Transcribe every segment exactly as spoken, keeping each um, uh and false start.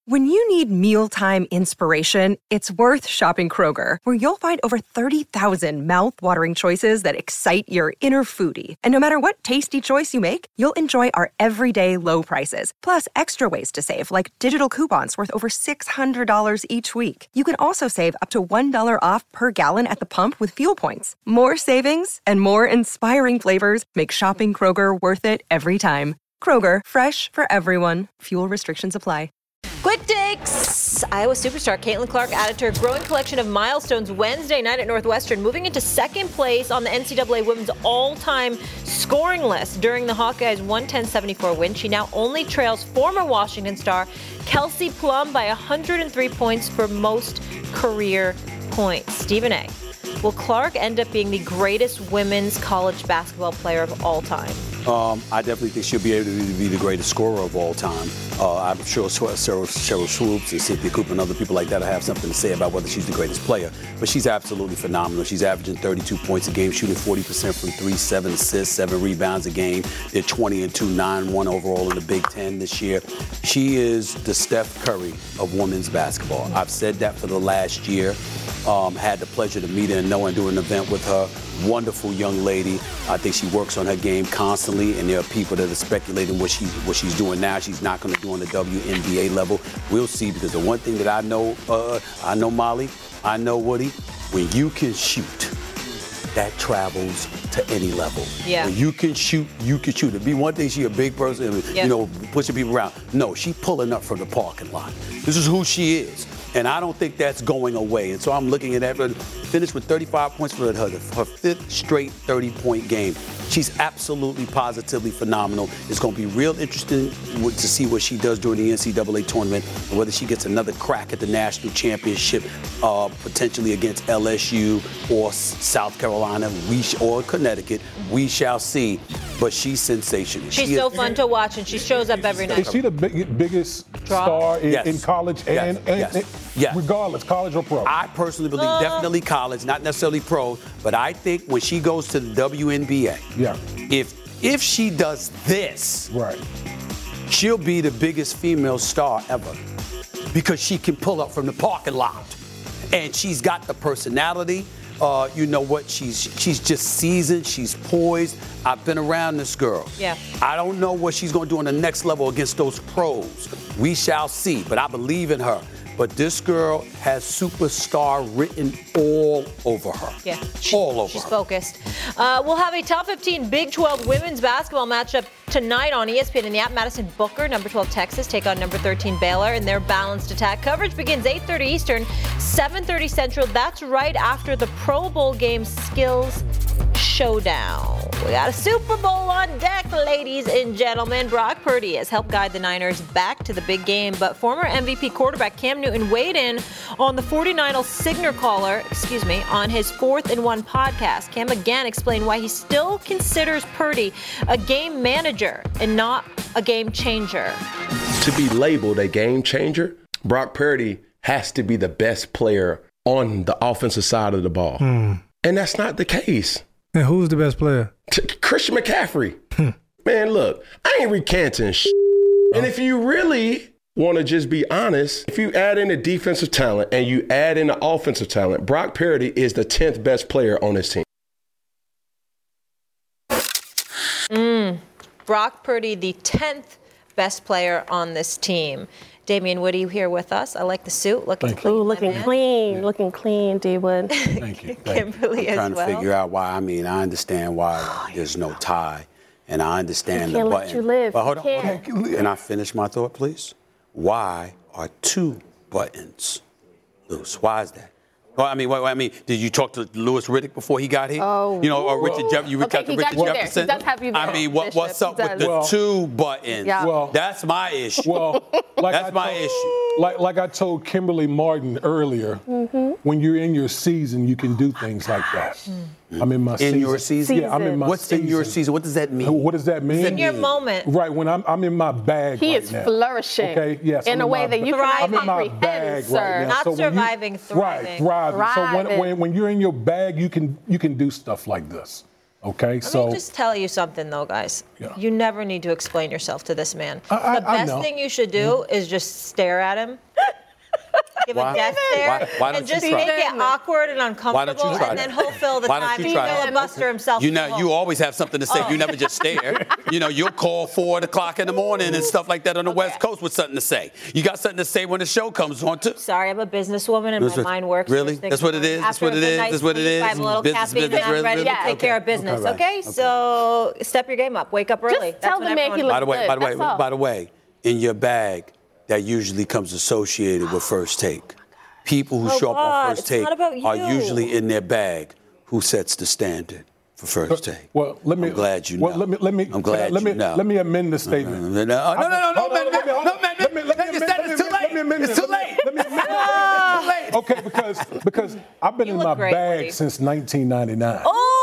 When you need mealtime inspiration, it's worth shopping Kroger, where you'll find over thirty thousand mouth-watering choices that excite your inner foodie. And no matter what tasty choice you make, you'll enjoy our everyday low prices, plus extra ways to save, like digital coupons worth over six hundred dollars each week. You can also save up to one dollar off per gallon at the pump with fuel points. More savings and more inspiring flavors make shopping Kroger worth it every time. Kroger, fresh for everyone. Fuel restrictions apply. Quick takes. Iowa superstar Caitlin Clark added to her growing collection of milestones Wednesday night at Northwestern, moving into second place on the N C double A women's all-time scoring list during the Hawkeyes' one ten seventy-four win. She now only trails former Washington star Kelsey Plum by one hundred three points for most career points. Stephen A. Will Clark end up being the greatest women's college basketball player of all time? Um, I definitely think she'll be able to be the greatest scorer of all time. Uh, I'm sure Cheryl, Cheryl Swoops and Cynthia Cooper and other people like that will have something to say about whether she's the greatest player. But she's absolutely phenomenal. She's averaging thirty-two points a game, shooting forty percent from three, seven assists, seven rebounds a game. They're twenty and two, nine one overall in the Big Ten this year. She is the Steph Curry of women's basketball. I've said that for the last year. Um, had the pleasure to meet her and know her and do an event with her. Wonderful young lady. I think she works on her game constantly, and there are people that are speculating what she what she's doing now. She's not going to do on the W N B A level. We'll see, because the one thing that I know, uh, I know Molly, I know Woody, when you can shoot, that travels to any level. Yeah. When you can shoot, you can shoot. It'd be one thing, she a big person, Yeah. you know, pushing people around. No, she pulling up from the parking lot. This is who she is. And I don't think that's going away. And so I'm looking at her, finished with thirty-five points for her, her fifth straight thirty-point game. She's absolutely, positively phenomenal. It's going to be real interesting to see what she does during the N C double A tournament, and whether she gets another crack at the national championship, uh, potentially against L S U or South Carolina we sh- or Connecticut. We shall see. But she's sensational. She's she so is- fun to watch, and she shows up every night. Is she the big, biggest Draw? star in, Yes. in college and, Yes. and, Yes. and Yes. regardless, college or pro? I personally believe Uh, definitely college, not necessarily pro, but I think when she goes to the W N B A, Yeah. if if she does this, Right. she'll be the biggest female star ever, because she can pull up from the parking lot, and she's got the personality. Uh, you know what? She's she's just seasoned. She's poised. I've been around this girl. Yeah. I don't know what she's going to do on the next level against those pros. We shall see. But I believe in her. But this girl has superstar written all over her. Yeah. All over She's her. focused. Uh, we'll have a top fifteen Big twelve women's basketball matchup tonight on E S P N in the app. Madison Booker, number twelve Texas, take on number thirteen Baylor in their balanced attack. Coverage begins eight thirty Eastern, seven thirty Central. That's right after the Pro Bowl game skills showdown. We got a Super Bowl on deck, ladies and gentlemen. Brock Purdy has helped guide the Niners back to the big game, but former M V P quarterback Cam Newton weighed in on the forty-nine Signal Caller, excuse me, on his Fourth and One podcast. Cam again explained why he still considers Purdy a game manager and not a game changer. To be labeled a game changer, Brock Purdy has to be the best player on the offensive side of the ball. Mm. And that's not the case. And who's the best player? T- Christian McCaffrey. Man, look, I ain't recanting sh- And if you really want to just be honest, if you add in the defensive talent and you add in the offensive talent, Brock Purdy is the tenth best player on this team. Mm. Brock Purdy, the tenth best player on this team. Damian Wood, you here with us? I like the suit. Looking Thank clean. Ooh, looking man. clean. Looking clean, D Wood. Thank you. Kimberly I'm as trying well. to figure out why. I mean, I understand why there's no tie, and I understand We can't the let button. you live. But hold We on, hold can't. on. Can I finish my thought, please? Why are two buttons loose? Why is that? Well, I mean, what, I mean, did you talk to Louis Riddick before he got here? Oh. You know, or Richard Jefferson? You Okay, reached out to he got Richard you there. Jefferson? He does have you I there, mean, what, Bishop. what's up He with does. the Well- two buttons? Yeah. Well- That's my issue. Well, like That's I my told, issue. Like, like I told Kimberly Martin earlier, Mm-hmm. when you're in your season, you can do things like that. I'm in my In season. your season? Yeah, I'm in my What's season. in your season? What does that mean? What does that mean? In your moment. Right, when I'm I'm in my bag He right is now. flourishing Okay, yes. in I'm a way my that you ba- cannot I'm in my comprehend, bag sir. right now. Not So when you- surviving, thriving. Right, thriving. So when, Thriving. when when you're in your bag, you can you can do stuff like this. Okay, Let so me just tell you something, though, guys. Yeah. You never need to explain yourself to this man. I- I- the I best know. thing you should do mm-hmm. is just stare at him. Give Why? a death stare Why- why don't and you just try? make it awkward and uncomfortable, Why don't you try and then that? he'll fill the Why don't time. you He try that? filibuster himself. You know, you always have something to say. Oh. You never just stare. You know, you'll call four o'clock in the morning and stuff like that on the Okay. West Coast with something to say. You got something to say when the show comes on, too. Sorry, I'm a businesswoman and That's my what- mind works. really? first thing That's what in it the is? morning. That's After what a it good is? night's That's what it sleep, is? I have a little Business, caffeine business, and I'm ready business? to take Okay. care of business. Okay. Okay, Okay. so step your game up. Wake up early. Just That's tell what the man everyone he does. By the way, good, by the way, that's all. by the way, in your bag, that usually comes associated with First Take. People who Oh, show up on God, First it's Take not about are you. usually in their bag who sets the standard for First Take. well, let me. I'm glad you well, know. Let me. Let me. I'm glad let me. you know. Let me amend the statement. No, no, no, no, no, no, Hold on, man, let me- hold no, on. man, Let me- let me man, you amend- said let me it's too amend- let me late. amend It's this. too Let me- late. let me amend this. It's too late. Okay, because because I've been You in look my great, bag Woody. since nineteen ninety-nine.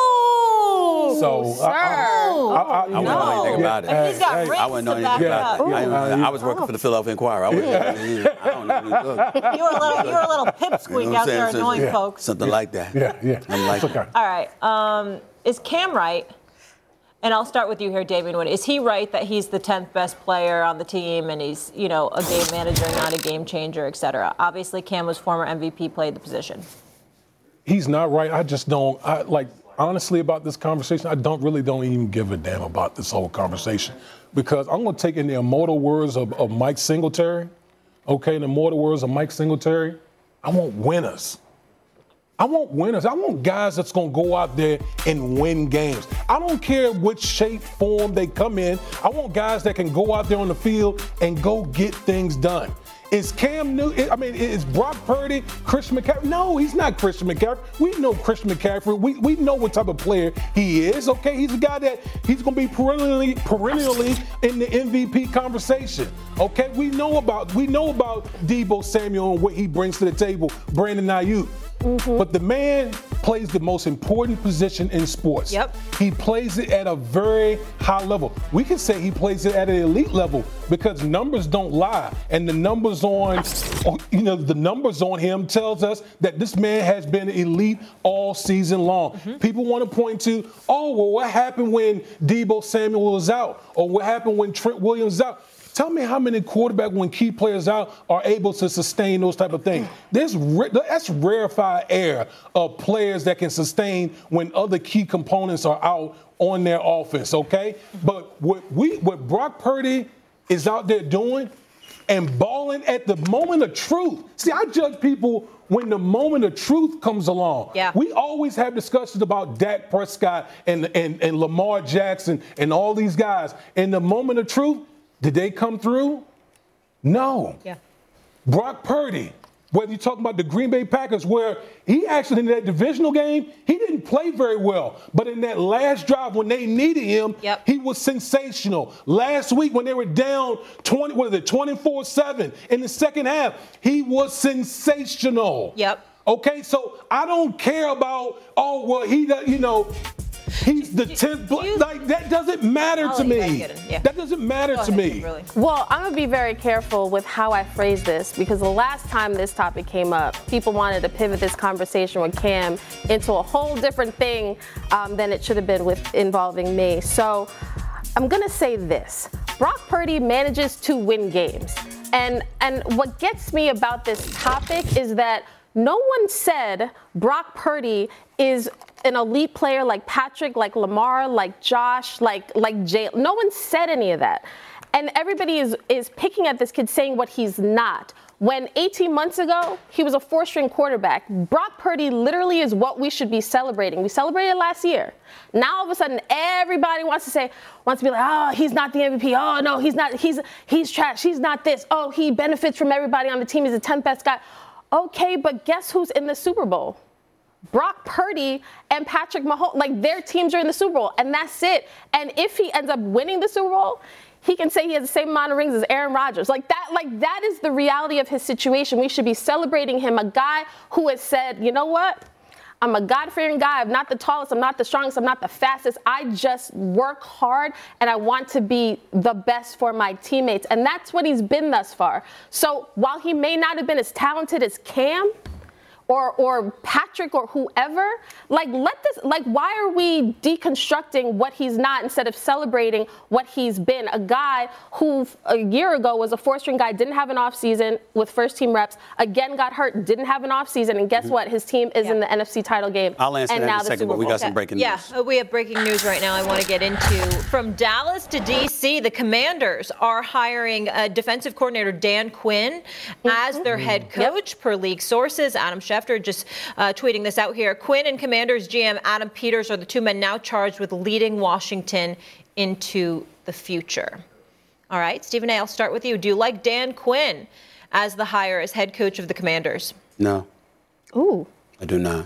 Oh, So, sir. I- I- I- I wouldn't know anything about it. And he's got Hey, rings I wouldn't know to anything back about up. that. I, Yeah. I was working for the Philadelphia Inquirer. I, wouldn't know anything. I don't know anything. Look, You were a little, you were a little pipsqueak you know what out I'm there saying? annoying Yeah. folks. Something like that. Yeah, yeah. I'm like It's okay. All right. Um, is Cam right? And I'll start with you here, David Wood. Is he right that he's the tenth best player on the team and he's, you know, a game manager, not a game changer, et cetera? Obviously, Cam was former M V P, played the position. He's not right. I just don't. I like honestly about this conversation. I don't really don't even give a damn about this whole conversation because I'm going to take in the immortal words of, of Mike Singletary. Okay, in the immortal words of Mike Singletary, I want winners. I want winners. I want guys that's going to go out there and win games. I don't care which shape, form they come in. I want guys that can go out there on the field and go get things done. Is Cam Newton, I mean, is Brock Purdy, Christian McCaffrey? No, he's not Christian McCaffrey. We know Christian McCaffrey. We, we know what type of player he is, okay? He's a guy that he's going to be perennially perennially in the M V P conversation, okay? We know about we know about Deebo Samuel and what he brings to the table, Brandon Ayuk. Mm-hmm. But the man plays the most important position in sports. Yep. He plays it at a very high level. We can say he plays it at an elite level because numbers don't lie. And the numbers on, you know, the numbers on him tells us that this man has been elite all season long. Mm-hmm. People want to point to, oh, well, what happened when Deebo Samuel was out? Or what happened when Trent Williams was out? Tell me how many quarterbacks, when key players out, are able to sustain those type of things. There's that's rarefied air of players that can sustain when other key components are out on their offense. Okay, but what we, what Brock Purdy is out there doing and balling at the moment of truth. See, I judge people when the moment of truth comes along. Yeah. We always have discussions about Dak Prescott and and and Lamar Jackson and all these guys. In the moment of truth. Did they come through? No. Yeah. Brock Purdy, whether you're talking about the Green Bay Packers, where he actually in that divisional game, he didn't play very well. But in that last drive when they needed him, yep. he was sensational. Last week when they were down twenty, what is it, twenty-four seven in the second half, he was sensational. Yep. Okay, so I don't care about, oh, well, he, you know, he's the tenth. Like, that doesn't matter I'll to let you me. guys get in. Yeah. That doesn't matter Go to ahead, me. Kimberly. Well, I'm going to be very careful with how I phrase this because the last time this topic came up, people wanted to pivot this conversation with Cam into a whole different thing um, than it should have been with involving me. So I'm going to say this. Brock Purdy manages to win games. And, and what gets me about this topic is that no one said Brock Purdy is an elite player like Patrick, like Lamar, like Josh, like like Jay. No one said any of that. And everybody is, is picking at this kid saying what he's not. When eighteen months ago, he was a four-string quarterback. Brock Purdy literally is what we should be celebrating. We celebrated last year. Now all of a sudden, everybody wants to say, wants to be like, oh, he's not the M V P. Oh, no, he's not. He's he's trash. He's not this. Oh, he benefits from everybody on the team. He's the tenth best guy. Okay, but guess who's in the Super Bowl? Brock Purdy and Patrick Mahomes. Like, their teams are in the Super Bowl, and that's it. And if he ends up winning the Super Bowl, he can say he has the same amount of rings as Aaron Rodgers. Like that, like that is the reality of his situation. We should be celebrating him, a guy who has said, you know what? I'm a God-fearing guy. I'm not the tallest. I'm not the strongest. I'm not the fastest. I just work hard, and I want to be the best for my teammates. And that's what he's been thus far. So while he may not have been as talented as Cam or or Patrick or whoever, like let this, like why are we deconstructing what he's not instead of celebrating what he's been? A guy who a year ago was a four-string guy, didn't have an offseason with first-team reps, again got hurt, didn't have an offseason, and guess mm-hmm. what? His team is yeah. in the N F C title game. I'll answer and that now in a second, but we got some breaking yeah. news. Yeah, we have breaking news right now I want to get into. From Dallas to D C, the Commanders are hiring a defensive coordinator, Dan Quinn, mm-hmm. as their head coach, yep. per league sources. Adam Schefter just uh, tweeting this out here. Quinn and Commanders G M Adam Peters are the two men now charged with leading Washington into the future. All right, Stephen A., I'll start with you. Do you like Dan Quinn as the hire as head coach of the Commanders? No. Ooh. I do not.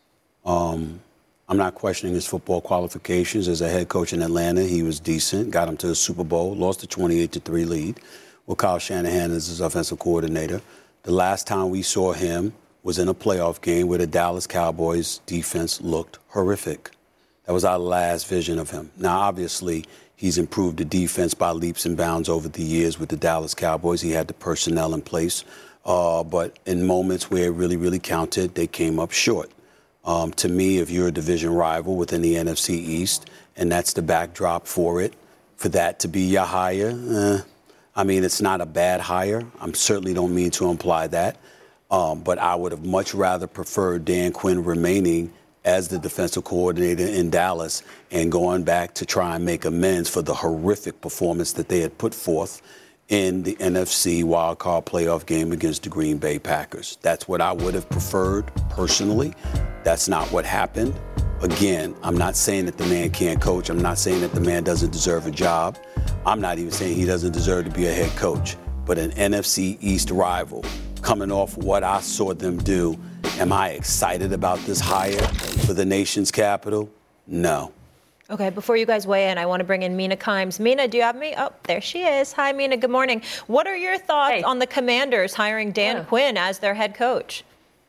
Um, I'm not questioning his football qualifications as a head coach in Atlanta. He was decent, got him to the Super Bowl, lost a twenty-eight to three lead with Kyle Shanahan as his offensive coordinator. The last time we saw him was in a playoff game where the Dallas Cowboys defense looked horrific. That was our last vision of him. Now, obviously, he's improved the defense by leaps and bounds over the years with the Dallas Cowboys. He had the personnel in place. Uh, but in moments where it really, really counted, they came up short. Um, to me, if you're a division rival within the N F C East, and that's the backdrop for it, for that to be your hire, eh, I mean, it's not a bad hire. I certainly don't mean to imply that. Um, but I would have much rather preferred Dan Quinn remaining as the defensive coordinator in Dallas and going back to try and make amends for the horrific performance that they had put forth in the N F C wildcard playoff game against the Green Bay Packers. That's what I would have preferred personally. That's not what happened. Again, I'm not saying that the man can't coach. I'm not saying that the man doesn't deserve a job. I'm not even saying he doesn't deserve to be a head coach. But an N F C East rival, coming off what I saw them do, am I excited about this hire for the nation's capital? No. Okay, before you guys weigh in, I want to bring in Mina Kimes. Mina, do you have me? Oh, there she is. Hi, Mina. Good morning. What are your thoughts hey. on the Commanders hiring Dan yeah. Quinn as their head coach?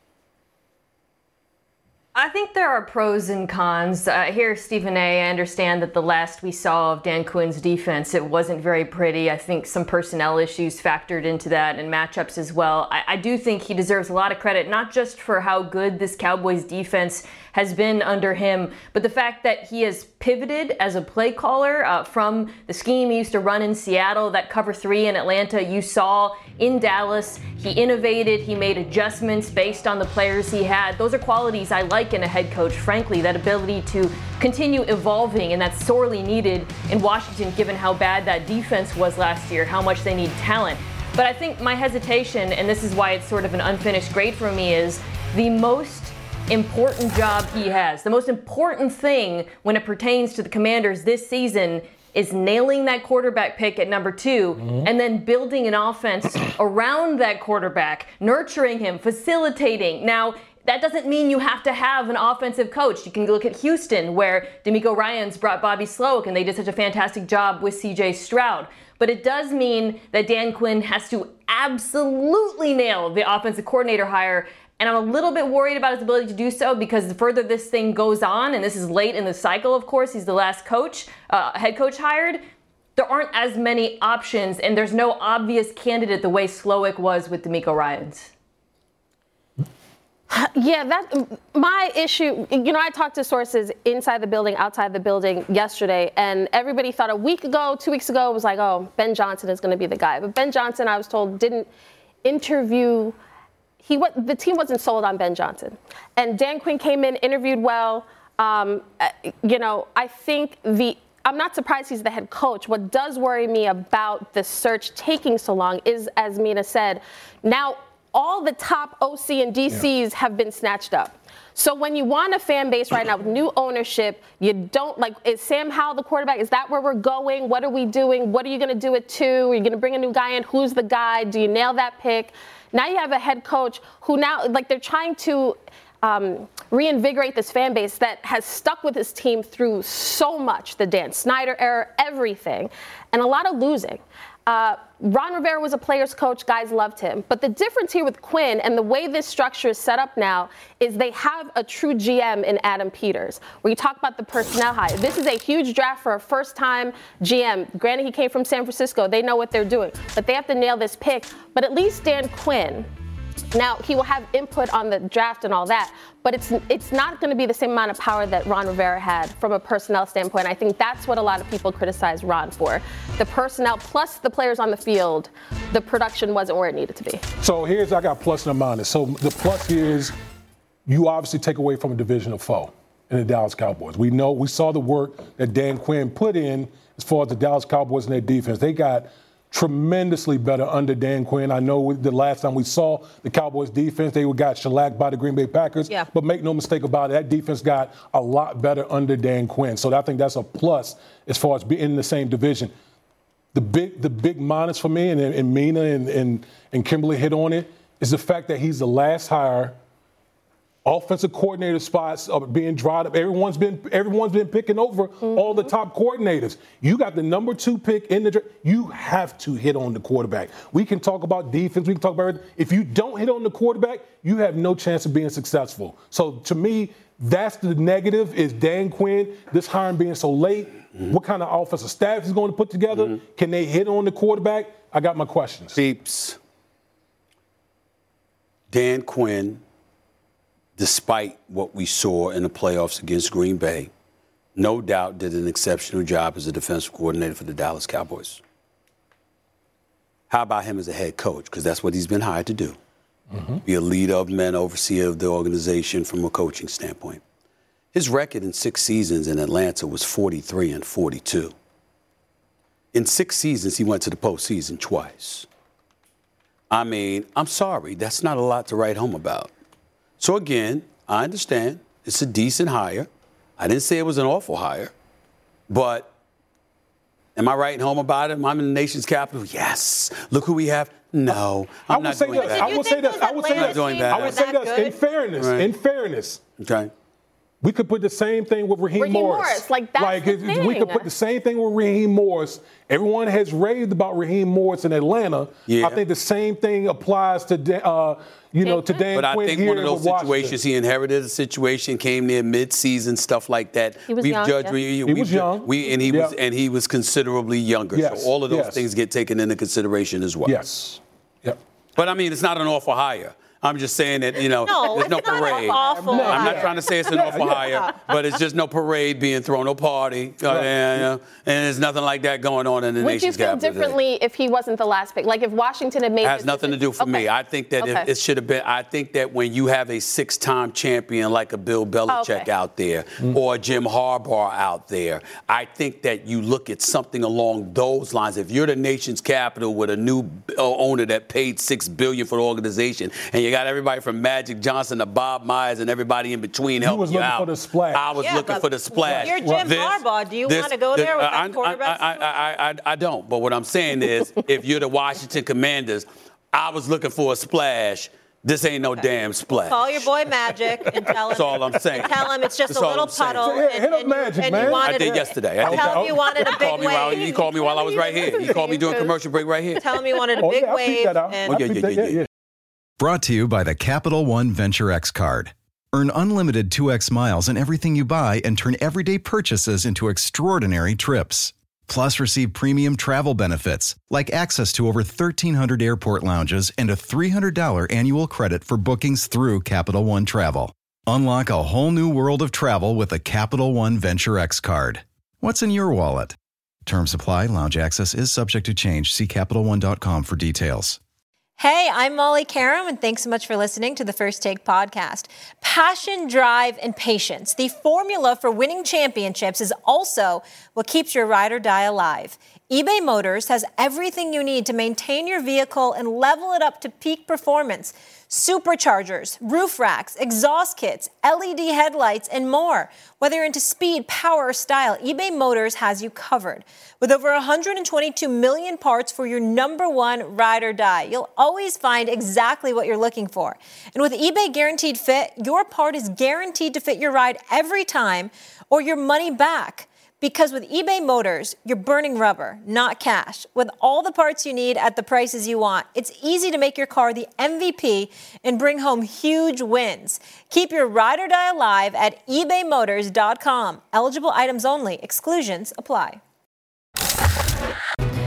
I think there are pros and cons. Uh, here, Stephen A., I understand that the last we saw of Dan Quinn's defense, it wasn't very pretty. I think some personnel issues factored into that and matchups as well. I, I do think he deserves a lot of credit, not just for how good this Cowboys defense has been under him, but the fact that he has pivoted as a play caller uh, from the scheme he used to run in Seattle, that cover three in Atlanta you saw in Dallas. He innovated, he made adjustments based on the players he had. Those are qualities I like in a head coach, frankly, that ability to continue evolving, and that's sorely needed in Washington given how bad that defense was last year, how much they need talent. But I think my hesitation, and this is why it's sort of an unfinished grade for me, is the most important job he has. The most important thing when it pertains to the Commanders this season is nailing that quarterback pick at number two, mm-hmm. and then building an offense around that quarterback, nurturing him, facilitating. Now, that doesn't mean you have to have an offensive coach. You can look at Houston, where DeMeco Ryans brought Bobby Slowick, and they did such a fantastic job with C J Stroud. But it does mean that Dan Quinn has to absolutely nail the offensive coordinator hire. And I'm a little bit worried about his ability to do so, because the further this thing goes on, and this is late in the cycle, of course, he's the last coach, uh, head coach hired, there aren't as many options, and there's no obvious candidate the way Slowick was with DeMeco Ryans. Yeah, that my issue, you know, I talked to sources inside the building, outside the building yesterday, and everybody thought a week ago, two weeks ago, it was like, oh, Ben Johnson is going to be the guy. But Ben Johnson, I was told, didn't interview, he the team wasn't sold on Ben Johnson. And Dan Quinn came in, interviewed well. Um, you know, I think the, I'm not surprised he's the head coach. What does worry me about the search taking so long is, as Mina said, now all the top O C and D Cs yeah. have been snatched up. So when you want a fan base right now with new ownership, you don't, like, is Sam Howell the quarterback? Is that where we're going? What are we doing? What are you going to do it to? Are you going to bring a new guy in? Who's the guy? Do you nail that pick? Now you have a head coach who now, like, they're trying to um, reinvigorate this fan base that has stuck with his team through so much, the Dan Snyder era, everything, and a lot of losing. Uh, Ron Rivera was a player's coach. Guys loved him. But the difference here with Quinn and the way this structure is set up now is they have a true G M in Adam Peters. Where you talk about the personnel hire. This is a huge draft for a first-time G M. Granted, he came from San Francisco. They know what they're doing. But they have to nail this pick. But at least Dan Quinn Now, he will have input on the draft and all that, but it's it's not going to be the same amount of power that Ron Rivera had from a personnel standpoint. I think that's what a lot of people criticize Ron for. The personnel plus the players on the field, the production wasn't where it needed to be. So here's, I got plus and a minus. So the plus here is you obviously take away from a divisional foe in the Dallas Cowboys. We know, we saw the work that Dan Quinn put in as far as the Dallas Cowboys and their defense. They got tremendously better under Dan Quinn. I know the last time we saw the Cowboys defense, they got shellacked by the Green Bay Packers. Yeah. But make no mistake about it, that defense got a lot better under Dan Quinn. So I think that's a plus as far as being in the same division. The big the big minus for me, and, and Mina and, and, and Kimberly hit on it, is the fact that he's the last hire. Offensive coordinator spots are being dried up. Everyone's been everyone's been picking over mm-hmm. all the top coordinators. You got the number two pick in the draft. You have to hit on the quarterback. We can talk about defense. We can talk about everything. If you don't hit on the quarterback, you have no chance of being successful. So to me, that's the negative is Dan Quinn, this hiring being so late. Mm-hmm. What kind of offensive staff is going to put together? Mm-hmm. Can they hit on the quarterback? I got my questions. Peeps. Dan Quinn, despite what we saw in the playoffs against Green Bay, no doubt did an exceptional job as a defensive coordinator for the Dallas Cowboys. How about him as a head coach? Because that's what he's been hired to do. Mm-hmm. Be a leader of men, overseer of the organization from a coaching standpoint. His record in six seasons in Atlanta was forty-three and forty-two. In six seasons, he went to the postseason twice. I mean, I'm sorry, that's not a lot to write home about. So again, I understand it's a decent hire. I didn't say it was an awful hire, but am I writing home about it? I'm in the nation's capital. Yes. Look who we have. No, I'm I would not say doing this. that. I would say this. I would say Not this. doing that. I would say this. In fairness, Right. in fairness, Okay. we could put the same thing with Raheem, Raheem Morris. Morris, like, that's like the it- we could thing. put the same thing with Raheem Morris. Everyone has raved about Raheem Morris in Atlanta. Yeah. I think the same thing applies to Dan- uh, you know to Dan But I Quinn think here one of those with Washington. situations, he inherited a situation, came near mid-season, stuff like that. He was we've young, judged, yeah. we, He we've was ju- young. We, and he Yeah. was and he was considerably younger. Yes, So all of those yes. things get taken into consideration as well. Yes. Yep. But I mean, it's not an awful hire. I'm just saying that, you know, No, there's no it's not parade. awful. No, I'm not yeah. trying to say it's an Yeah, awful yeah. hire, but it's just no parade being thrown, no party. Uh, Right. and, uh, and there's nothing like that going on in the Would you nation's feel capital today. differently if he wasn't the last pick? Like if Washington had made It has this nothing to do for decision- me. Okay. I think that Okay. it, it should have been. I think that when you have a six-time champion like a Bill Belichick Okay. out there or a Jim Harbaugh out there, I think that you look at something along those lines. If you're the nation's capital with a new uh, owner that paid six billion dollars for the organization, and you got everybody from Magic Johnson to Bob Myers and everybody in between helping was you looking out. for the splash. I was Yeah, looking but for the splash. you're Jim Harbaugh. Do you wanna go there with that I, quarterback I, I, I, I, I don't. But what I'm saying is, if you're the Washington Commanders, I was looking for a splash. This ain't no damn splash. Call your boy Magic and tell him. That's all I'm saying. Tell him it's just That's a all little I'm saying. puddle. Yeah, and, hit up and you- Magic, and man. you wanted I did a- yesterday. I did Tell him you wanted a You big called me while wave. you called me while I was right here. You called me doing commercial break right here. Tell him you wanted a Oh, big yeah, I peeped wave. that out. And I Oh, yeah, peeped yeah, that, yeah, yeah, yeah. Brought to you by the Capital One Venture X card. Earn unlimited two X miles in everything you buy and turn everyday purchases into extraordinary trips. Plus, receive premium travel benefits like access to over thirteen hundred airport lounges and a three hundred dollars annual credit for bookings through Capital One Travel. Unlock a whole new world of travel with a Capital One Venture X card. What's in your wallet? Terms apply. Lounge access is subject to change. See Capital One dot com for details. Hey, I'm Molly Karam, and thanks so much for listening to the First Take podcast. Passion, drive, and patience. The formula for winning championships is also what keeps your ride or die alive. eBay Motors has everything you need to maintain your vehicle and level it up to peak performance. Superchargers, roof racks, exhaust kits, L E D headlights, and more. Whether you're into speed, power, or style, eBay Motors has you covered. With over one hundred twenty-two million parts for your number one ride or die, you'll always find exactly what you're looking for. And with eBay Guaranteed Fit, your part is guaranteed to fit your ride every time or your money back. Because with eBay Motors, you're burning rubber, not cash. With all the parts you need at the prices you want, it's easy to make your car the M V P and bring home huge wins. Keep your ride or die alive at ebay motors dot com. Eligible items only. Exclusions apply.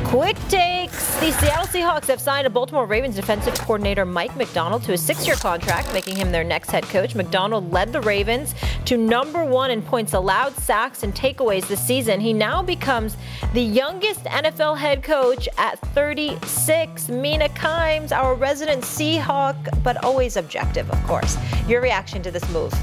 Quick takes. The Seattle Seahawks have signed a Baltimore Ravens defensive coordinator Mike Macdonald to a six-year contract, making him their next head coach. Macdonald led the Ravens to number one in points allowed, sacks, and takeaways this season. He now becomes the youngest N F L head coach at thirty-six. Mina Kimes, our resident Seahawk, but always objective, of course. Your reaction to this move?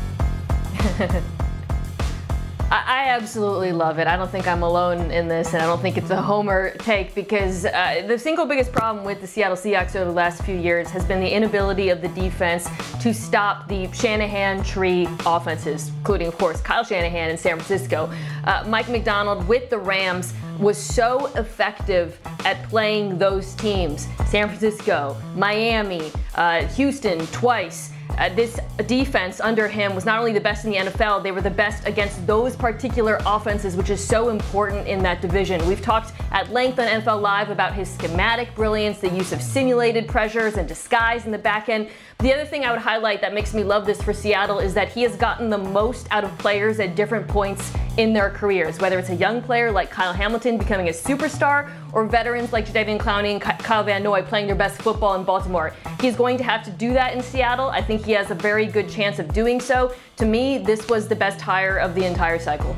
I absolutely love it. I don't think I'm alone in this, and I don't think it's a homer take, because uh, the single biggest problem with the Seattle Seahawks over the last few years has been the inability of the defense to stop the Shanahan tree offenses, including, of course, Kyle Shanahan in San Francisco. Uh, Mike Macdonald with the Rams was so effective at playing those teams. San Francisco, Miami, uh, Houston twice. Uh, this defense under him was not only the best in the N F L, they were the best against those particular offenses, which is so important in that division. We've talked at length on N F L Live about his schematic brilliance, the use of simulated pressures and disguise in the back end. The other thing I would highlight that makes me love this for Seattle is that he has gotten the most out of players at different points in their careers, whether it's a young player like Kyle Hamilton becoming a superstar or veterans like Jadeveon Clowney and Kyle Van Noy playing their best football in Baltimore. He's going to have to do that in Seattle. I think he has a very good chance of doing so. To me, this was the best hire of the entire cycle.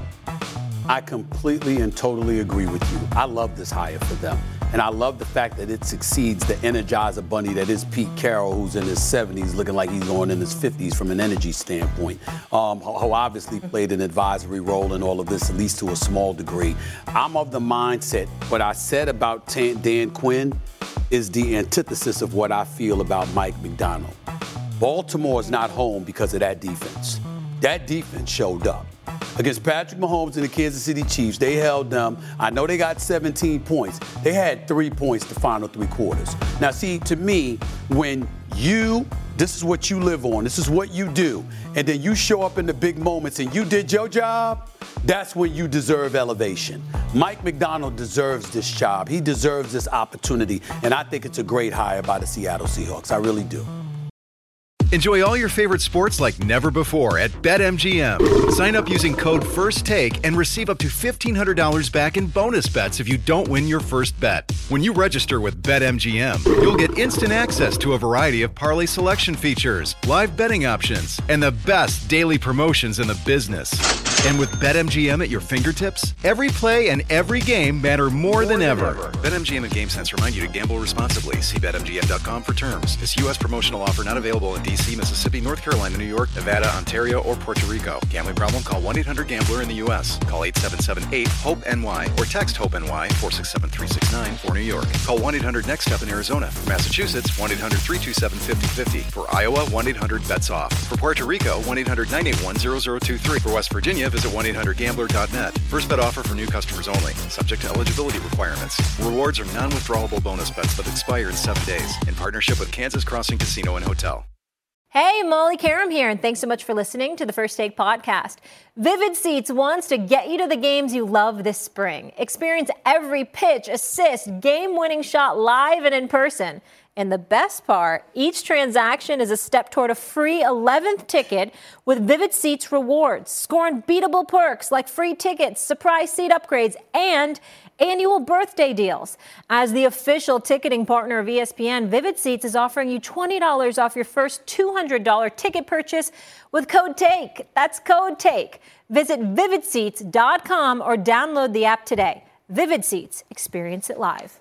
I completely and totally agree with you. I love this hire for them. And I love the fact that it succeeds the Energizer Bunny that is Pete Carroll, who's in his seventies, looking like he's going in his fifties from an energy standpoint, um, who obviously played an advisory role in all of this, at least to a small degree. I'm of the mindset, what I said about Dan Quinn is the antithesis of what I feel about Mike Macdonald. Baltimore is not home because of that defense. That defense showed up. Against Patrick Mahomes and the Kansas City Chiefs, they held them. I know they got seventeen points. They had three points the final three quarters. Now, see, to me, when you, this is what you live on, this is what you do, and then you show up in the big moments and you did your job, that's when you deserve elevation. Mike Macdonald deserves this job. He deserves this opportunity, and I think it's a great hire by the Seattle Seahawks. I really do. Enjoy all your favorite sports like never before at BetMGM. Sign up using code FIRSTTAKE and receive up to fifteen hundred dollars back in bonus bets if you don't win your first bet. When you register with BetMGM, you'll get instant access to a variety of parlay selection features, live betting options, and the best daily promotions in the business. And with BetMGM at your fingertips, every play and every game matter more, more than, than ever. ever. BetMGM and GameSense remind you to gamble responsibly. See Bet M G M dot com for terms. This U S promotional offer not available in D C, Mississippi, North Carolina, New York, Nevada, Ontario, or Puerto Rico. Gambling problem? Call one eight hundred gambler in the U S. Call eight seven seven eight hope N Y or text HOPE-NY four six seven three six nine for New York. Call one eight hundred next step in Arizona. For Massachusetts, one eight hundred three two seven five zero five zero. For Iowa, one eight hundred bets off. For Puerto Rico, one eight hundred nine eight one zero zero two three. For West Virginia, visit one eight hundred gambler dot net. First bet offer for new customers only. Subject to eligibility requirements. Rewards are non-withdrawable bonus bets that expire in seven days. In partnership with Kansas Crossing Casino and Hotel. Hey, Molly Karam here, and thanks so much for listening to the First Take podcast. Vivid Seats wants to get you to the games you love this spring. Experience every pitch, assist, game-winning shot live and in person. And the best part, each transaction is a step toward a free eleventh ticket with Vivid Seats rewards. Score unbeatable perks like free tickets, surprise seat upgrades, and annual birthday deals. As the official ticketing partner of E S P N, Vivid Seats is offering you twenty dollars off your first two hundred dollars ticket purchase with code TAKE. That's code TAKE. Visit vivid seats dot com or download the app today. Vivid Seats. Experience it live.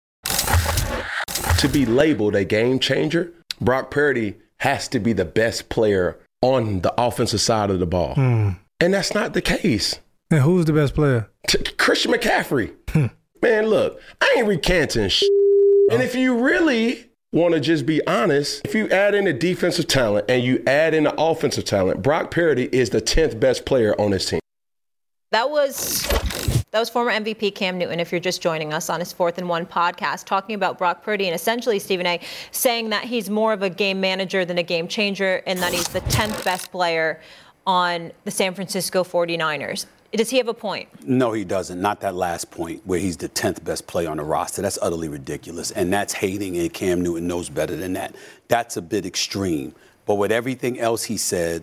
To be labeled a game changer, Brock Purdy has to be the best player on the offensive side of the ball. Mm. And that's not the case. And who's the best player? T- Christian McCaffrey. Man, look, I ain't recanting shit. And if you really want to just be honest, if you add in the defensive talent and you add in the offensive talent, Brock Purdy is the tenth best player on his team. That was that was former M V P Cam Newton, if you're just joining us on his Fourth and One podcast, talking about Brock Purdy and essentially, Stephen A., saying that he's more of a game manager than a game changer and that he's the tenth best player on the San Francisco forty-niners. Does he have a point? No, he doesn't. Not that last point where he's the tenth best player on the roster. That's utterly ridiculous. And that's hating, and Cam Newton knows better than that. That's a bit extreme. But with everything else he said,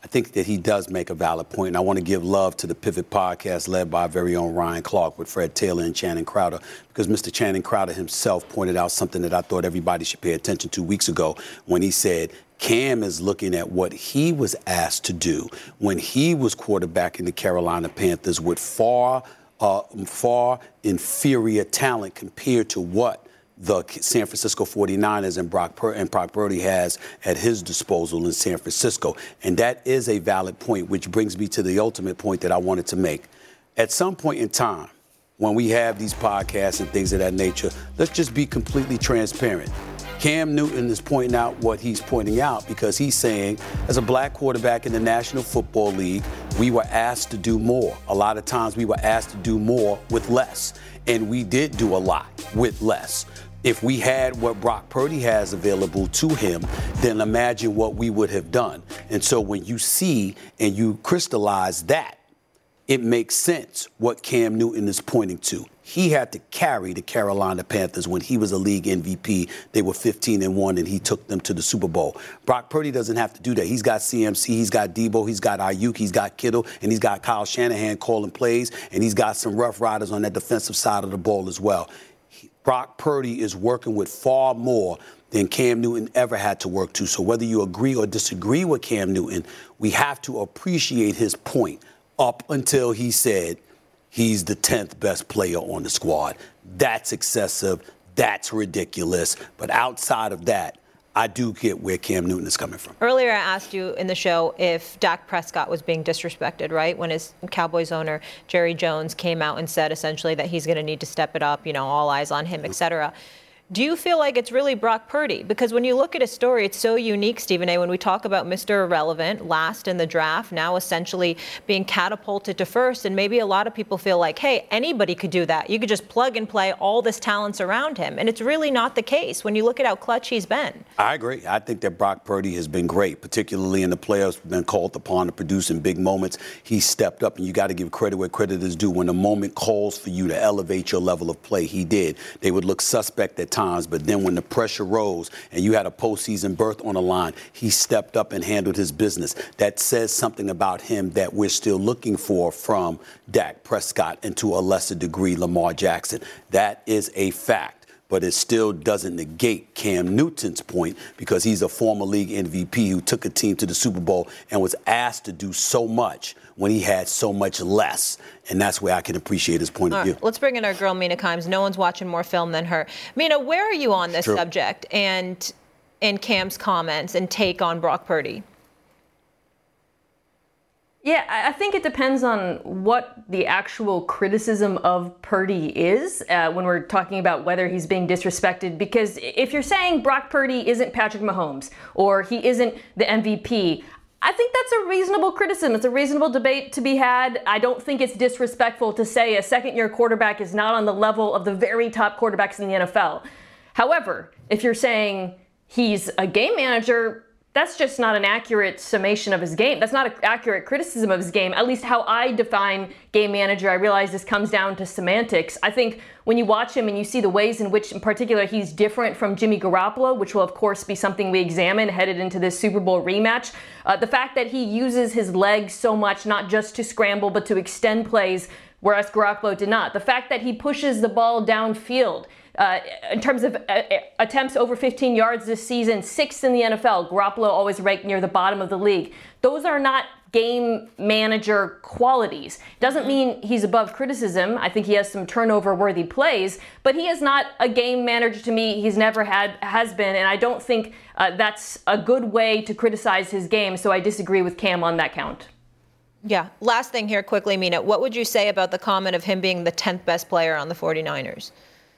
I think that he does make a valid point, and I want to give love to the Pivot Podcast led by our very own Ryan Clark with Fred Taylor and Channing Crowder, because Mister Channing Crowder himself pointed out something that I thought everybody should pay attention to weeks ago when he said Cam is looking at what he was asked to do when he was quarterbacking the Carolina Panthers with far, uh, far inferior talent compared to what the San Francisco forty-niners and Brock, Pur- and Brock Purdy has at his disposal in San Francisco. And that is a valid point, which brings me to the ultimate point that I wanted to make. At some point in time, when we have these podcasts and things of that nature, let's just be completely transparent. Cam Newton is pointing out what he's pointing out because he's saying, as a black quarterback in the National Football League, we were asked to do more. A lot of times we were asked to do more with less. And we did do a lot with less. If we had what Brock Purdy has available to him, then imagine what we would have done. And so when you see and you crystallize that, it makes sense what Cam Newton is pointing to. He had to carry the Carolina Panthers when he was a league M V P. They were fifteen and one, and he took them to the Super Bowl. Brock Purdy doesn't have to do that. He's got C M C, he's got Debo, he's got Ayuk, he's got Kittle, and he's got Kyle Shanahan calling plays, and he's got some rough riders on that defensive side of the ball as well. Brock Purdy is working with far more than Cam Newton ever had to work to. So whether you agree or disagree with Cam Newton, we have to appreciate his point up until he said he's the tenth best player on the squad. That's excessive. That's ridiculous. But outside of that, I do get where Cam Newton is coming from. Earlier, I asked you in the show if Dak Prescott was being disrespected, right? When his Cowboys owner, Jerry Jones, came out and said essentially that he's going to need to step it up, you know, all eyes on him, et cetera. Do you feel like it's really Brock Purdy? Because when you look at his story, it's so unique, Stephen A. When we talk about Mister Irrelevant, last in the draft, now essentially being catapulted to first, and maybe a lot of people feel like, hey, anybody could do that. You could just plug and play all this talents around him. And it's really not the case when you look at how clutch he's been. I agree. I think that Brock Purdy has been great, particularly in the playoffs, been called upon to produce in big moments. He stepped up, and you got to give credit where credit is due. When the moment calls for you to elevate your level of play, he did. They would look suspect at times, but then when the pressure rose and you had a postseason berth on the line, he stepped up and handled his business. That says something about him that we're still looking for from Dak Prescott and to a lesser degree Lamar Jackson. That is a fact, but it still doesn't negate Cam Newton's point because he's a former league M V P who took a team to the Super Bowl and was asked to do so much when he had so much less. And that's where I can appreciate his point All of view. Right, let's bring in our girl, Mina Kimes. No one's watching more film than her. Mina, where are you on this True. subject and in Cam's comments and take on Brock Purdy? Yeah, I think it depends on what the actual criticism of Purdy is uh, when we're talking about whether he's being disrespected. Because if you're saying Brock Purdy isn't Patrick Mahomes or he isn't the M V P, I think that's a reasonable criticism. It's a reasonable debate to be had. I don't think it's disrespectful to say a second-year quarterback is not on the level of the very top quarterbacks in the N F L. However, if you're saying he's a game manager, that's just not an accurate summation of his game. That's not an accurate criticism of his game, at least how I define game manager. I realize this comes down to semantics. I think when you watch him and you see the ways in which, in particular, he's different from Jimmy Garoppolo, which will, of course, be something we examine headed into this Super Bowl rematch, uh, the fact that he uses his legs so much, not just to scramble, but to extend plays, whereas Garoppolo did not. The fact that he pushes the ball downfield. Uh, in terms of uh, attempts over fifteen yards this season, sixth in the N F L. Garoppolo always ranked near the bottom of the league. Those are not game manager qualities. Doesn't mean he's above criticism. I think he has some turnover-worthy plays, but he is not a game manager to me. He's never had, has been, and I don't think uh, that's a good way to criticize his game, so I disagree with Cam on that count. Yeah. Last thing here quickly, Mina. What would you say about the comment of him being the tenth best player on the forty-niners?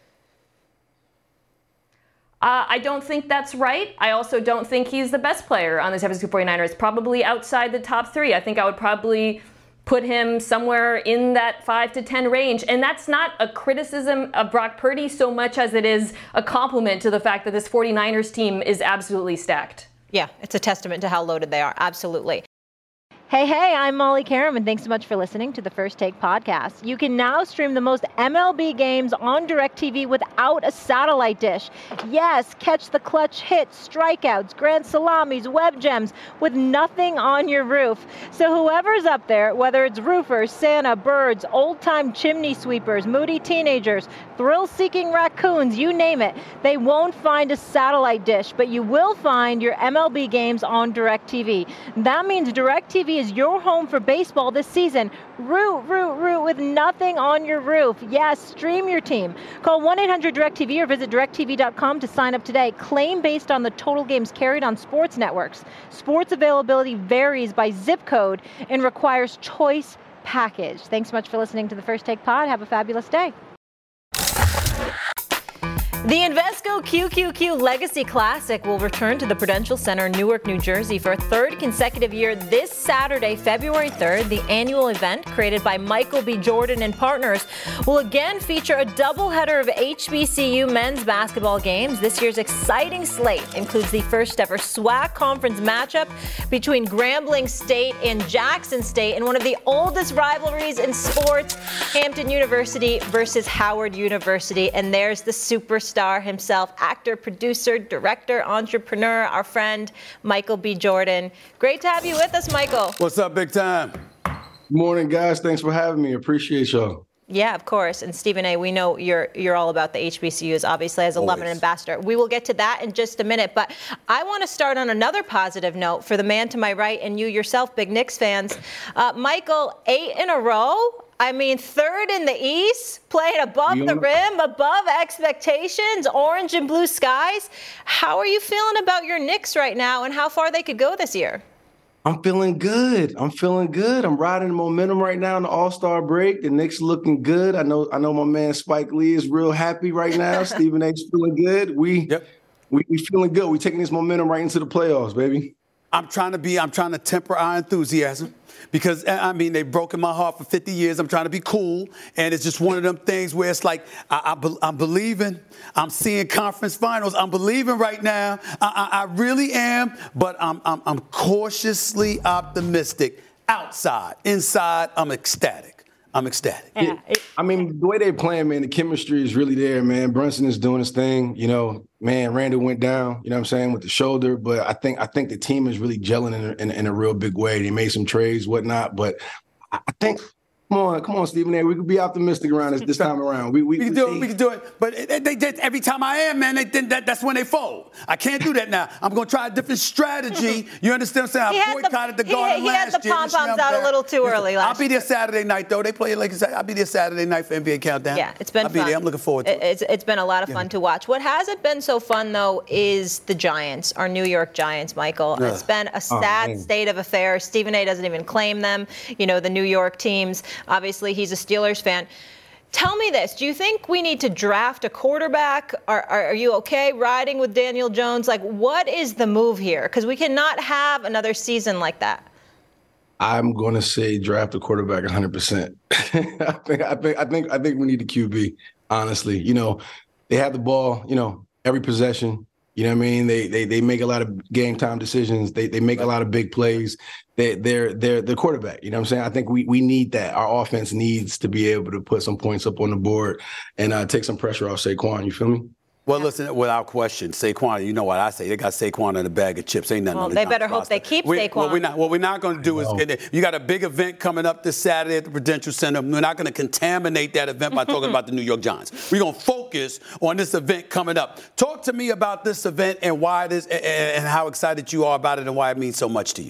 Uh, I don't think that's right. I also don't think he's the best player on the San Francisco forty-niners, probably outside the top three. I think I would probably put him somewhere in that five to ten range. And that's not a criticism of Brock Purdy so much as it is a compliment to the fact that this forty-niners team is absolutely stacked. Yeah, it's a testament to how loaded they are. Absolutely. Hey, hey, I'm Molly Karam, and thanks so much for listening to the First Take podcast. You can now stream the most M L B games on DirecTV without a satellite dish. Yes, catch the clutch hits, strikeouts, grand salamis, web gems with nothing on your roof. So whoever's up there, whether it's roofers, Santa, birds, old-time chimney sweepers, moody teenagers, thrill-seeking raccoons, you name it, they won't find a satellite dish, but you will find your M L B games on DirecTV. That means DirecTV is your home for baseball this season. Root, root, root with nothing on your roof. Yes, stream your team. Call one eight hundred direct T V or visit direct T V dot com to sign up today. Claim based on the total games carried on sports networks. Sports availability varies by zip code and requires choice package. Thanks so much for listening to the First Take Pod. Have a fabulous day. The Invesco Q Q Q Legacy Classic will return to the Prudential Center in Newark, New Jersey for a third consecutive year this Saturday, February third. The annual event, created by Michael B. Jordan and partners, will again feature a doubleheader of H B C U men's basketball games. This year's exciting slate includes the first ever SWAC conference matchup between Grambling State and Jackson State in one of the oldest rivalries in sports, Hampton University versus Howard University. And there's the superstar himself, actor, producer, director, entrepreneur, our friend Michael B. Jordan. Great to have you with us, Michael. What's up, big time? Good morning, guys. Thanks for having me. Appreciate y'all. Yeah, of course. And Stephen A., we know you're you're all about the H B C Us, obviously, as a Always. Lebanon ambassador. We will get to that in just a minute. But I want to start on another positive note for the man to my right and you yourself, big Knicks fans. Uh, Michael, eight in a row. I mean, third in the East, playing above the rim, above expectations, orange and blue skies. How are you feeling about your Knicks right now and how far they could go this year? I'm feeling good. I'm feeling good. I'm riding the momentum right now in the All-Star break. The Knicks looking good. I know I know my man Spike Lee is real happy right now. Stephen A's feeling good. We, yep. we we feeling good. We taking this momentum right into the playoffs, baby. I'm trying to be, I'm trying to temper our enthusiasm because, I mean, they've broken my heart for fifty years. I'm trying to be cool. And it's just one of them things where it's like, I, I be, I'm believing. I'm seeing conference finals. I'm believing right now. I, I, I really am. But I'm, I'm, I'm cautiously optimistic outside. Inside, I'm ecstatic. I'm ecstatic. Yeah. I mean, the way they're playing, man, the chemistry is really there, man. Brunson is doing his thing. You know, man, Randall went down, you know what I'm saying, with the shoulder. But I think I think the team is really gelling in a, in, in a real big way. They made some trades, whatnot. But I think, come on, come on, Stephen A. We could be optimistic around this this time around. We, we, we can do it. We can do it. But it, they did every time I am, man. They think that that's when they fold. I can't do that now. I'm going to try a different strategy. You understand what I'm saying? I boycotted the, the Garden he, he last had the year. pom-poms out a little too early last I'll be there Saturday night, though. They play it like I'll be there Saturday night for N B A Countdown. Yeah, it's been I'll fun. be there. I'm looking forward to it. It's, it's been a lot of yeah. fun to watch. What hasn't been so fun, though, is the Giants, our New York Giants, Michael. Ugh. It's been a sad oh, state of affairs. Stephen A. doesn't even claim them. You know, the New York teams. Obviously, he's a Steelers fan. Tell me this. Do you think we need to draft a quarterback? Are, are, are you okay riding with Daniel Jones? Like, what is the move here? Because we cannot have another season like that. I'm going to say draft a quarterback one hundred percent. I think I think I think I think we need a Q B, honestly. You know, they have the ball, you know, every possession. You know what I mean? They they they make a lot of game time decisions. They they make a lot of big plays. They they're they're the quarterback. You know what I'm saying? I think we we need that. Our offense needs to be able to put some points up on the board and uh, take some pressure off Saquon. You feel me? Well, listen, without question, Saquon, you know what I say. They got Saquon in a bag of chips. Ain't nothing Well, on the they better Giants hope roster. they keep we, Saquon. What we're not, what we're not going to do is, you got a big event coming up this Saturday at the Prudential Center. We're not going to contaminate that event by talking about the New York Giants. We're going to focus on this event coming up. Talk to me about this event and why it is, and, and how excited you are about it and why it means so much to you.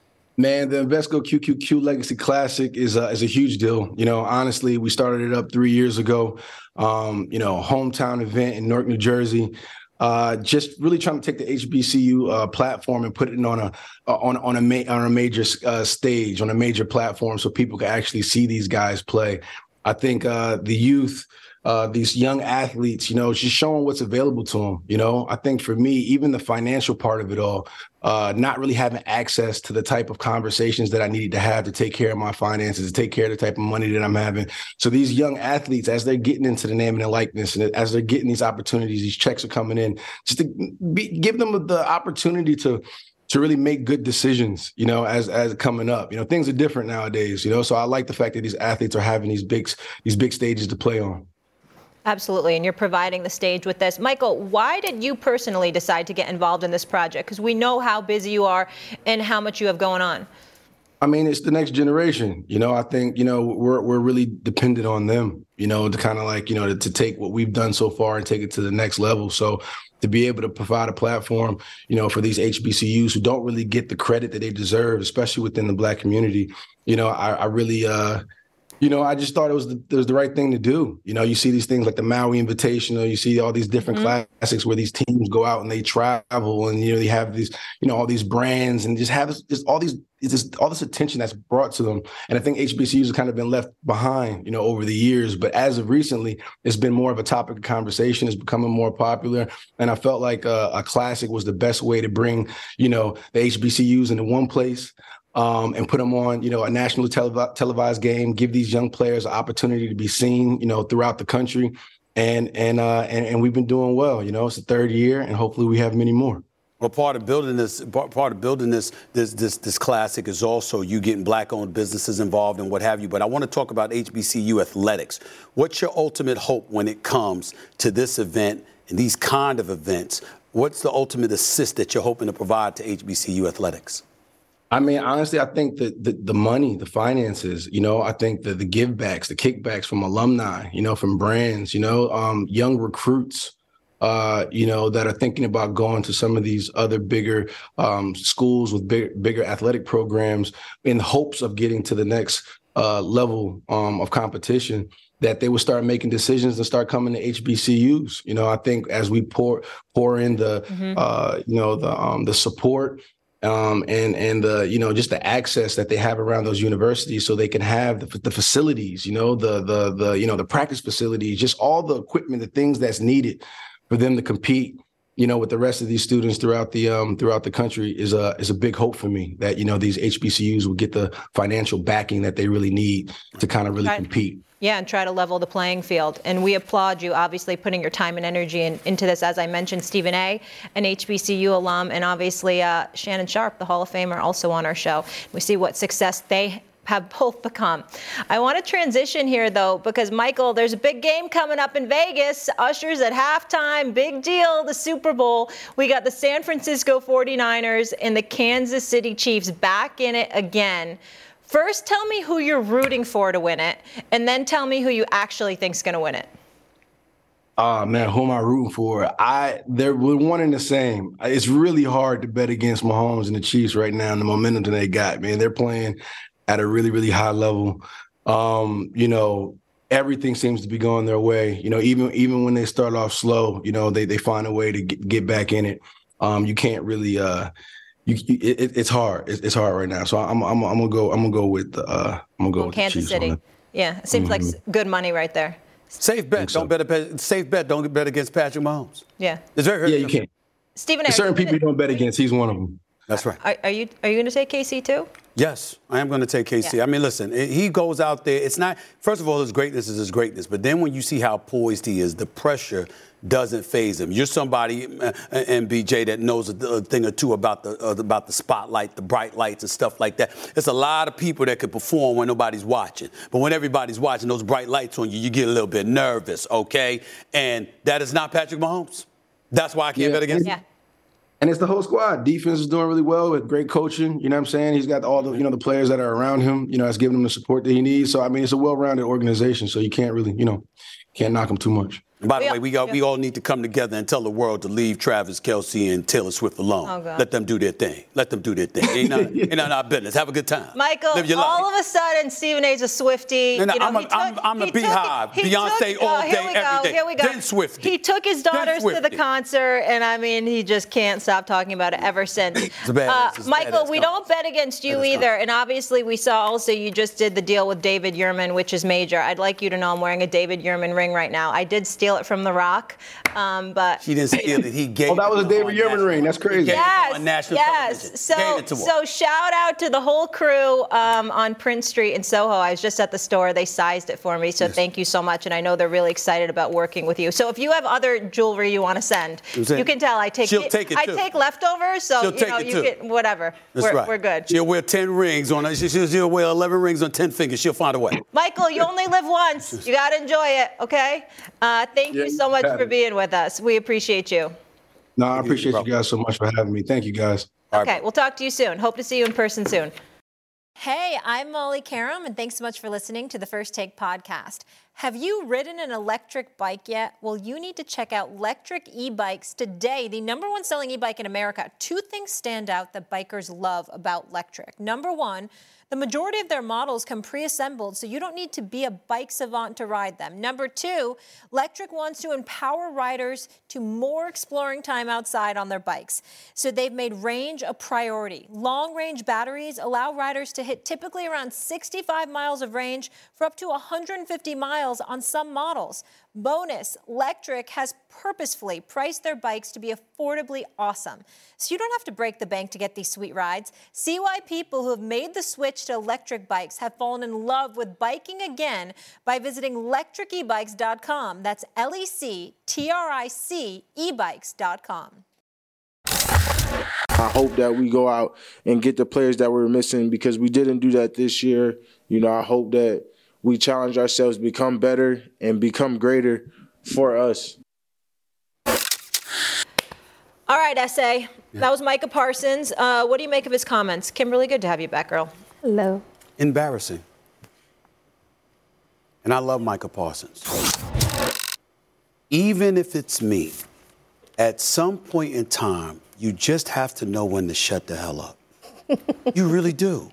Man, the Invesco Q Q Q Legacy Classic is a, is a huge deal. You know, honestly, we started it up three years ago. Um, you know, hometown event in Newark, New Jersey. Uh, just really trying to take the H B C U uh, platform and put it on a on on a ma- on a major uh, stage, on a major platform, so people can actually see these guys play. I think uh, the youth. Uh, these young athletes, you know, just showing what's available to them. You know, I think for me, even the financial part of it all, uh, not really having access to the type of conversations that I needed to have to take care of my finances, to take care of the type of money that I'm having. So these young athletes, as they're getting into the name and the likeness, and as they're getting these opportunities, these checks are coming in, just to be, give them the opportunity to to really make good decisions, you know, as as coming up. You know, things are different nowadays, you know. So I like the fact that these athletes are having these big these big stages to play on. Absolutely, and you're providing the stage with this. Michael, why did you personally decide to get involved in this project? Because we know how busy you are and how much you have going on. I mean, it's the next generation. You know, I think, you know, we're we're really dependent on them, you know, to kind of like, you know, to, to take what we've done so far and take it to the next level. So to be able to provide a platform, you know, for these H B C Us who don't really get the credit that they deserve, especially within the Black community, you know, I, I really, uh, you know, I just thought it was the, it was the right thing to do. You know, you see these things like the Maui Invitational, you see all these different mm-hmm. classics where these teams go out and they travel and, you know, they have these, you know, all these brands and just have just all these, just all this attention that's brought to them. And I think H B C Us have kind of been left behind, you know, over the years. But as of recently, it's been more of a topic of conversation. It's becoming more popular. And I felt like a, a classic was the best way to bring, you know, the H B C Us into one place. Um, and put them on, you know, a nationally telev- televised game, give these young players an opportunity to be seen, you know, throughout the country. And and uh, and, and we've been doing well. You know, it's the third year, and hopefully we have many more. Well, part of building this, part of building this, this, this, this classic is also you getting Black-owned businesses involved and what have you. But I want to talk about H B C U athletics. What's your ultimate hope when it comes to this event and these kind of events? What's the ultimate assist that you're hoping to provide to H B C U athletics? I mean, honestly, I think that the, the money, the finances, you know, I think the, the give backs, the kickbacks from alumni, you know, from brands, you know, um, young recruits, uh, you know, that are thinking about going to some of these other bigger um, schools with big, bigger athletic programs in hopes of getting to the next uh, level um, of competition, that they would start making decisions and start coming to H B C Us. You know, I think as we pour pour in the, mm-hmm. uh, you know, the um, the support, Um, and, and the, you know, just the access that they have around those universities so they can have the, the facilities, you know, the, the, the, you know, the practice facilities, just all the equipment, the things that's needed for them to compete, you know, with the rest of these students throughout the, um, throughout the country is a, is a big hope for me that, you know, these H B C Us will get the financial backing that they really need to kind of really right. compete. Yeah, and try to level the playing field. And we applaud you, obviously, putting your time and energy in, into this. As I mentioned, Stephen A., an H B C U alum, and obviously uh, Shannon Sharpe, the Hall of Famer, also on our show. We see what success they have both become. I want to transition here, though, because, Michael, there's a big game coming up in Vegas. Ushers at halftime, big deal, the Super Bowl. We got the San Francisco forty-niners and the Kansas City Chiefs back in it again. First, tell me who you're rooting for to win it, and then tell me who you actually think is going to win it. Oh, man, who am I rooting for? I They're one and the same. It's really hard to bet against Mahomes and the Chiefs right now and the momentum that they got, man. They're playing at a really, really high level. Um, you know, everything seems to be going their way. You know, even even when they start off slow, you know, they, they find a way to get, get back in it. Um, you can't really uh, – You, it, it's hard. It's, it's hard right now. So I'm, I'm, I'm gonna go. I'm gonna go with. Uh, I'm gonna go well, with Kansas the Chiefs City. Yeah, it seems mm-hmm. like good money right there. Safe bet. So. Don't bet. Safe bet. Don't bet against Patrick Mahomes. Yeah. It's very. Yeah, you can't. Stephen, certain people you don't bet against. He's one of them. That's right. Are, are you Are you going to take K C too? Yes, I am going to take K C. Yeah. I mean, listen, he goes out there. It's not. First of all, his greatness is his greatness. But then when you see how poised he is, the pressure doesn't faze him. You're somebody, uh, M B J, that knows a, a thing or two about the uh, about the spotlight, the bright lights and stuff like that. There's a lot of people that could perform when nobody's watching. But when everybody's watching, those bright lights on you, you get a little bit nervous, okay? And that is not Patrick Mahomes. That's why I can't yeah. bet against him. Yeah. And it's the whole squad. Defense is doing really well with great coaching. You know what I'm saying? He's got all the, you know, the players that are around him, you know, that's giving him the support that he needs. So, I mean, it's a well-rounded organization. So you can't really, you know, can't knock him too much. And by the yeah. way, we got, we all need to come together and tell the world to leave Travis Kelce and Taylor Swift alone. Oh, God. Let them do their thing. Let them do their thing. Ain't none, ain't none of our business. Have a good time. Michael, Live your all life. of a sudden, Stephen A's a Swiftie. And you know, I'm, a, took, I'm, I'm a beehive. Beyonce took, all uh, day, here we go, every day. Here we go. Then Swiftie. He took his daughters to the concert, and I mean, he just can't stop talking about it ever since. It's bad, uh, it's Michael, bad, we don't bet against you either. And obviously, we saw also you just did the deal with David Yurman, which is major. I'd like you to know I'm wearing a David Yurman ring right now. I did steal steal it from The Rock. Um, but she didn't steal it. He gave. Oh, that was a David Yearman ring. That's crazy. Yes, on national yes. television. So, Gave it to her. so shout out to the whole crew um, on Prince Street in Soho. I was just at the store. They sized it for me. So yes. Thank you so much. And I know they're really excited about working with you. So if you have other jewelry you want to send, you can tell I take. She'll it, take it I too. take leftovers. So She'll you take know it you too. get whatever. That's we're, right. We're good. She'll wear ten rings on it. She'll, she'll wear eleven rings on ten fingers. She'll find a way. Michael, you only live once. You got to enjoy it. Okay. Uh, thank yeah, you so much for being with us. We appreciate you. No, I appreciate you guys so much for having me. Thank you, guys. Okay, we'll talk to you soon. Hope to see you in person soon. Hey, I'm Molly Karam, and thanks so much for listening to the First Take podcast. Have you ridden an electric bike yet? Well, you need to check out Lectric E-Bikes today, the number one selling e-bike in America. Two things stand out that bikers love about Lectric. Number one, the majority of their models come pre-assembled, so you don't need to be a bike savant to ride them. Number two, Lectric wants to empower riders to more exploring time outside on their bikes. So they've made range a priority. Long-range batteries allow riders to hit typically around sixty-five miles of range for up to one hundred fifty miles on some models. Bonus, Lectric has purposefully priced their bikes to be affordably awesome. So you don't have to break the bank to get these sweet rides. See why people who have made the switch to electric bikes have fallen in love with biking again by visiting lectric e bikes dot com. That's L E C T R I C e bikes dot com. I hope that we go out and get the players that we're missing because we didn't do that this year. You know, I hope that we challenge ourselves, become better, and become greater for us. All right, S A. Yeah. That was Micah Parsons. Uh, what do you make of his comments? Kimberly, good to have you back, girl. Hello. Embarrassing. And I love Micah Parsons. Even if it's me, at some point in time, you just have to know when to shut the hell up. You really do.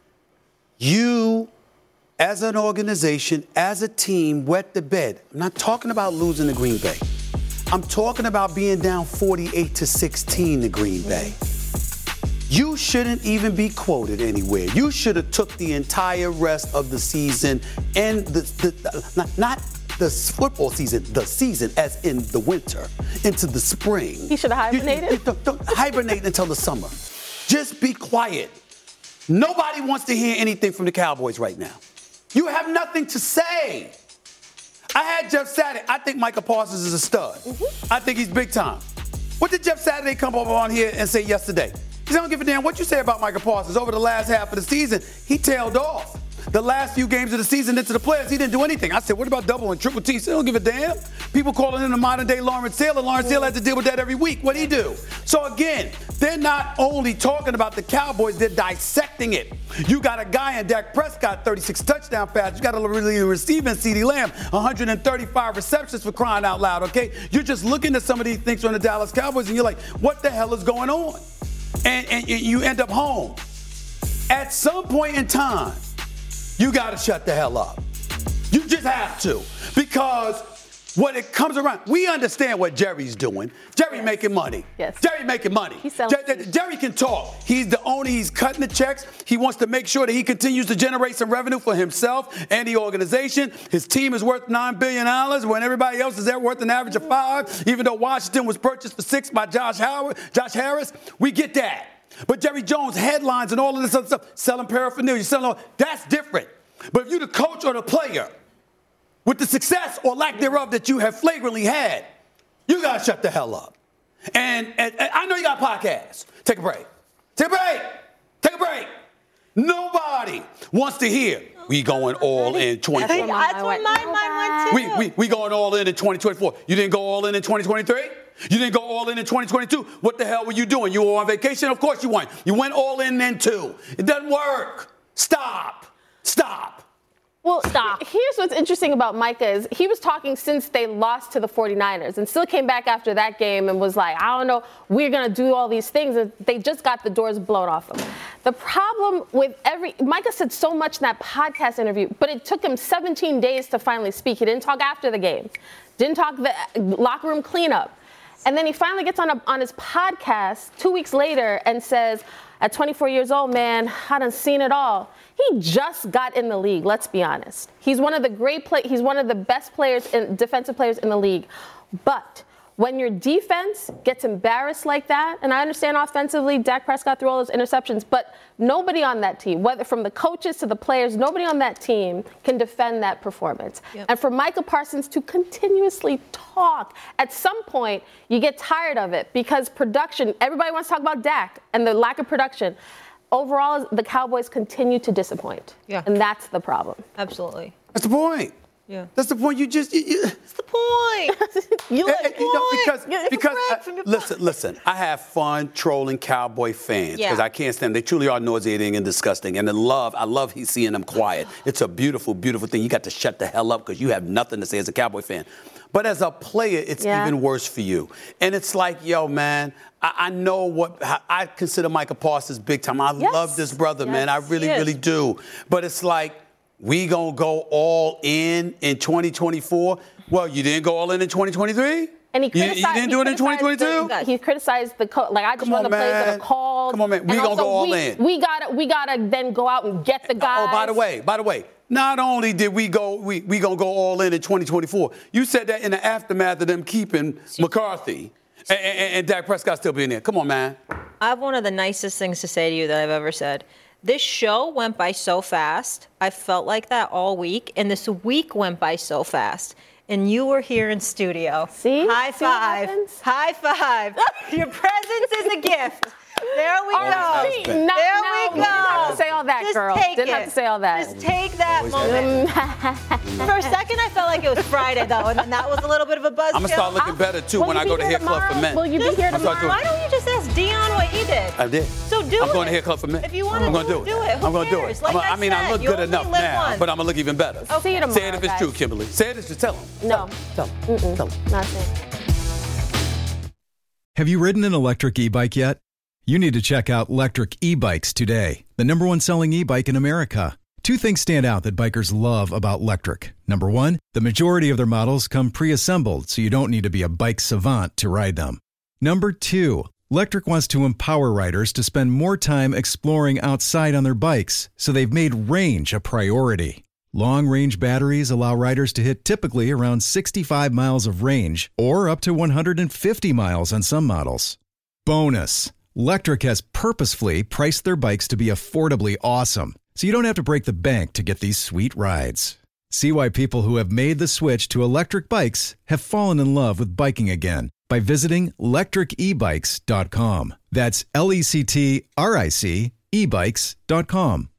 You, as an organization, as a team, wet the bed. I'm not talking about losing to Green Bay. I'm talking about being down forty-eight to sixteen to Green Bay. You shouldn't even be quoted anywhere. You should have took the entire rest of the season and the, the, the not, not the football season, the season as in the winter, into the spring. He should have hibernated? You, you, don't, don't hibernate until the summer. Just be quiet. Nobody wants to hear anything from the Cowboys right now. You have nothing to say. I had Jeff Saturday. I think Micah Parsons is a stud. Mm-hmm. I think he's big time. What did Jeff Saturday come over on here and say yesterday? He don't give a damn what you say about Micah Parsons. Over the last half of the season, he tailed off. The last few games of the season into the playoffs, he didn't do anything. I said, what about double and triple T? He don't give a damn. People calling him the modern-day Lawrence Taylor. Lawrence Taylor has to deal with that every week. What'd he do? So, again, they're not only talking about the Cowboys, they're dissecting it. You got a guy in Dak Prescott, thirty-six touchdown passes. You got a really receiving CeeDee Lamb, one hundred thirty-five receptions for crying out loud, okay? You're just looking at some of these things from the Dallas Cowboys, and you're like, what the hell is going on? And, and you end up home. At some point in time, you got to shut the hell up. You just have to. Because when it comes around, we understand what Jerry's doing. Jerry yes. making money. Yes. Jerry making money. Jer- Jerry can talk. He's the owner. He's cutting the checks. He wants to make sure that he continues to generate some revenue for himself and the organization. His team is worth nine billion dollars when everybody else is there worth an average of five, even though Washington was purchased for six by Josh Howard, Josh Harris. We get that. But Jerry Jones, headlines and all of this other stuff, selling paraphernalia, selling all, that's different. But if you're the coach or the player, with the success or lack thereof that you have flagrantly had, you got to shut the hell up. And, and, and I know you got podcasts. Take a break. Take a break. Take a break. Nobody wants to hear we going all in twenty twenty-four. That's where my mind went too. We, we, we going all in in twenty twenty-four. You didn't go all in in twenty twenty-three? You didn't go all in in twenty twenty-two? What the hell were you doing? You were on vacation? Of course you weren't. You went all in then too. It doesn't work. Stop. Stop. Well, Stop. Here's what's interesting about Micah is he was talking since they lost to the forty-niners and still came back after that game and was like, I don't know, we're going to do all these things. And they just got the doors blown off them. The problem with every – Micah said so much in that podcast interview, but it took him seventeen days to finally speak. He didn't talk after the game. Didn't talk the locker room cleanup. And then he finally gets on a, on his podcast two weeks later and says, at twenty-four years old, man, I done seen it all. He just got in the league, let's be honest. He's one of the great play, he's one of the best players, in, defensive players in the league. But when your defense gets embarrassed like that, and I understand offensively, Dak Prescott threw all those interceptions, but nobody on that team, whether from the coaches to the players, nobody on that team can defend that performance. Yep. And for Micah Parsons to continuously talk, at some point, you get tired of it because production, everybody wants to talk about Dak and the lack of production. Overall, the Cowboys continue to disappoint. Yeah. And that's the problem. Absolutely. That's the point. Yeah. That's the point. You just. You, you, That's the point. You like it, you know, because You're because uh, listen, listen. I have fun trolling Cowboy fans because yeah. I can't stand them. They truly are nauseating and disgusting. And I love, I love seeing them quiet. It's a beautiful, beautiful thing. You got to shut the hell up because you have nothing to say as a Cowboy fan. But as a player, it's yeah. even worse for you. And it's like, yo, man, I, I know what I consider Micah Parsons big time. I yes. love this brother, yes. man. I really, really do. But it's like, we gonna go all in in twenty twenty-four? Well, you didn't go all in in twenty twenty-three? And he criticized, you, you didn't do it in twenty twenty-two? The, he criticized the co- like I just want the plays that are called. Come on, man. We gonna go all we, in. We gotta we gotta then go out and get the guys. Oh, by the way, by the way, not only did we go, we we gonna go all in in twenty twenty-four. You said that in the aftermath of them keeping McCarthy and, and, and Dak Prescott still being there. Come on, man. I have one of the nicest things to say to you that I've ever said. This show went by so fast. I felt like that all week. And this week went by so fast. And you were here in studio. See? High five. High five. Your presence is a gift. There we oh, go. No, there no, we go. Didn't have to say all that, Just girl. Take Didn't it. have to say all that. Just take that moment. For a second, I felt like it was Friday, though, and then that was a little bit of a buzzkill. I'm going to start looking better, too, Will when I go to Hair Club for Men. Will you just, be here tomorrow? Why don't you just ask Dion what he did? I did. So do I'm it. I'm going to Hair Club for Men. If you want I'm to gonna do, do it. it, who I'm going to do cares? it. Like I, I, I mean, said, I look good enough now, once. but I'm going to look even better. Okay. See you tomorrow, Say it if it's guys. true, Kimberly. Say it, just tell him. No. Tell him. Mm-mm. Tell him. Not saying. Have you ridden an electric e-bike yet? You need to check out Lectric E-Bikes today, the number one selling e-bike in America. Two things stand out that bikers love about Lectric. Number one, the majority of their models come pre-assembled, so you don't need to be a bike savant to ride them. Number two, Lectric wants to empower riders to spend more time exploring outside on their bikes, so they've made range a priority. Long-range batteries allow riders to hit typically around sixty-five miles of range, or up to one hundred fifty miles on some models. Bonus! Lectric has purposefully priced their bikes to be affordably awesome, so you don't have to break the bank to get these sweet rides. See why people who have made the switch to electric bikes have fallen in love with biking again by visiting lectric e bikes dot com. That's L E C T R I C e bikes dot com.